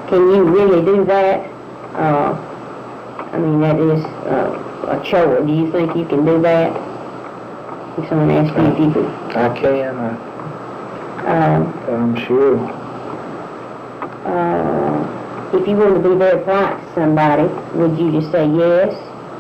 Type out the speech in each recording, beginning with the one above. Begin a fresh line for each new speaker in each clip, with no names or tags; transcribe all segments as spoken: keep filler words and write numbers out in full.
Can you really do that? Uh, I mean, that is uh, a chore. Do you think you can do that? If someone asked you if you could...
I can, I,
Um,
I'm sure.
uh, if you wanted to be very polite to somebody, would you just say yes?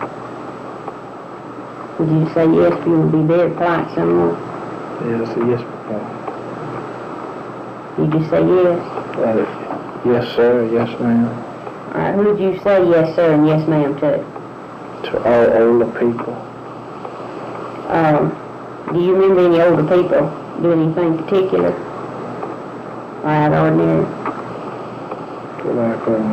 Would you say yes if you want to be very polite to someone?
Yes, yes, uh,
You just say yes?
uh, yes, sir, yes, ma'am.
All right, who did you say yes, sir, and yes, ma'am, to?
To all older people.
Um, do you remember any older people doing anything particular? Or out of the ordinary?
Like, um,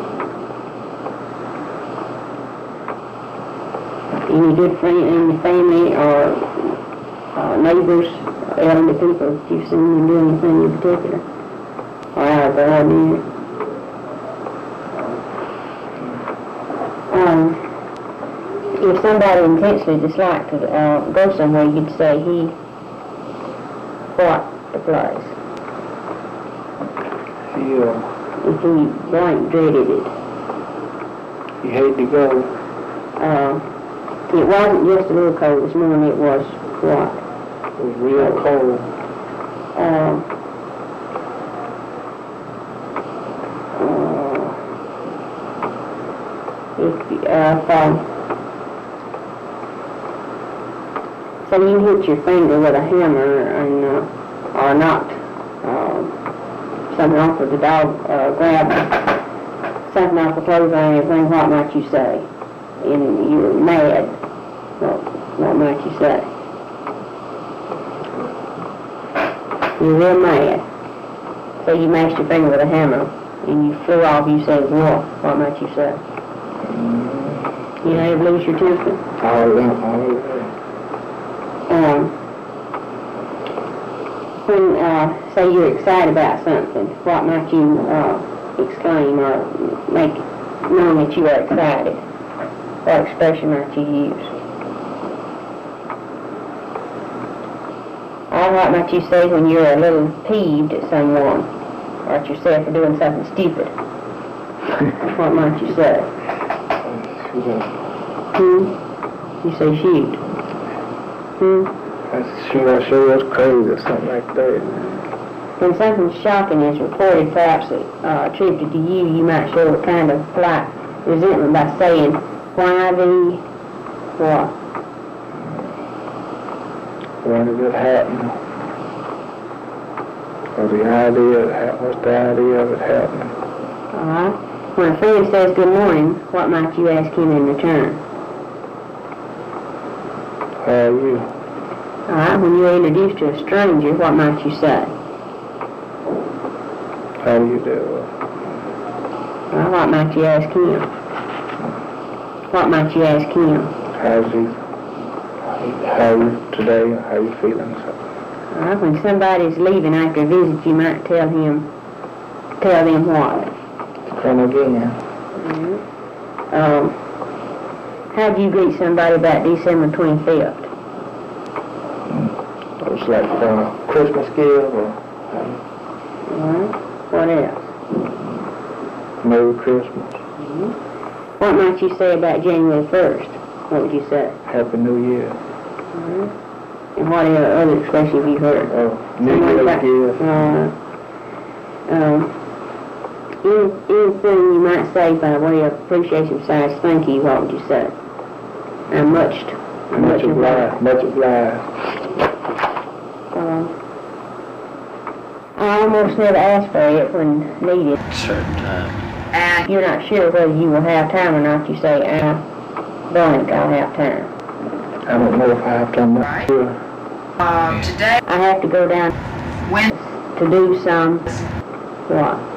Any good friend in the family or uh, neighbors, elderly people that you've seen them do anything in particular? Or out of the ordinary? Um, if somebody intensely disliked to uh, go somewhere, you'd say he what the place.
yeah,
If he blank dreaded it.
you hate to go.
Uh, it wasn't just a little cold this morning, it was what?
It was real cold.
Uh, uh, if, uh, if, um, so you hit your finger with a hammer and, uh, or knocked, uh, something off of the dog, uh, grabbed something off the clothesline and everything, what might you say? And you're mad, what, what might you say? You're real mad. So you mashed your finger with a hammer and you flew off, you say, what, what might you say? You ever lose your temper?
All that, all that.
Um, when, uh, say you're excited about something, what might you, uh, exclaim or make known that you are excited? What expression might you use? Or what might you say when you're a little peeved at someone or at yourself for doing something stupid? What might you say? Hmm? You say shoot. Hmm?
That's sure, I sure was crazy or something like that.
When something shocking is reported, perhaps uh, attributed to you, you might show a kind of polite resentment by saying, why the, what?
When did it happen? Or the idea, what's the idea of it happening?
All right. When a friend says good morning, what might you ask him in return?
How are you?
All right. When you're introduced to a stranger, what might you say?
How do you do?
Well, what might you ask him? What might you ask him?
How's he? How are you today? How are you feeling?
All right. When somebody's leaving after a visit, you might tell him, tell them what?
Come again.
Mm-hmm. Um, how do you greet somebody about December twenty-fifth?
It was like uh, Christmas gift or
All right. What else?
Merry Christmas.
Mm-hmm. What might you say about January first? What would you say?
Happy New Year.
Mm-hmm. And what other expressions have you heard?
Oh, New Year's gift.
Uh, um, any, anything you might say by way of appreciation besides thank you, what would you say? I'm much, I'm
Much obliged. Much obliged.
Um, I almost never ask for it when needed.
Certain time.
And you're not sure whether you will have time or not, you say, ah, blank, I'll have time.
I don't know if I have time.
Right.
Sure.
Um, today,
I have to go down
when
to do some, what?